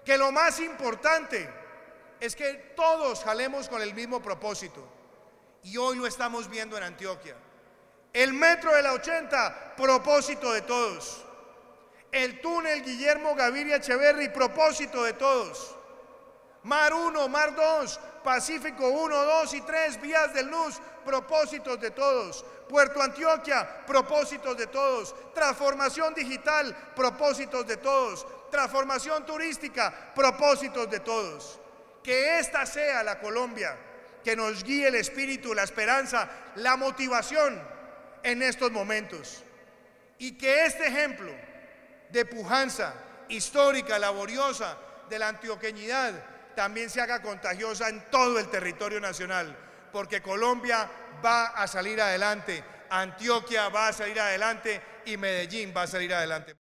que lo más importante es que todos jalemos con el mismo propósito. Y hoy lo estamos viendo en Antioquia. El metro de la 80, propósito de todos. El túnel Guillermo Gaviria Echeverri, propósito de todos. Mar 1, Mar 2, Pacífico 1, 2 y 3, vías del NUS, propósitos de todos. Puerto Antioquia, propósitos de todos. Transformación digital, propósitos de todos. Transformación turística, propósitos de todos. Que esta sea la Colombia que nos guíe el espíritu, la esperanza, la motivación en estos momentos. Y que este ejemplo de pujanza histórica, laboriosa, de la antioqueñidad, también se haga contagiosa en todo el territorio nacional, porque Colombia va a salir adelante, Antioquia va a salir adelante y Medellín va a salir adelante.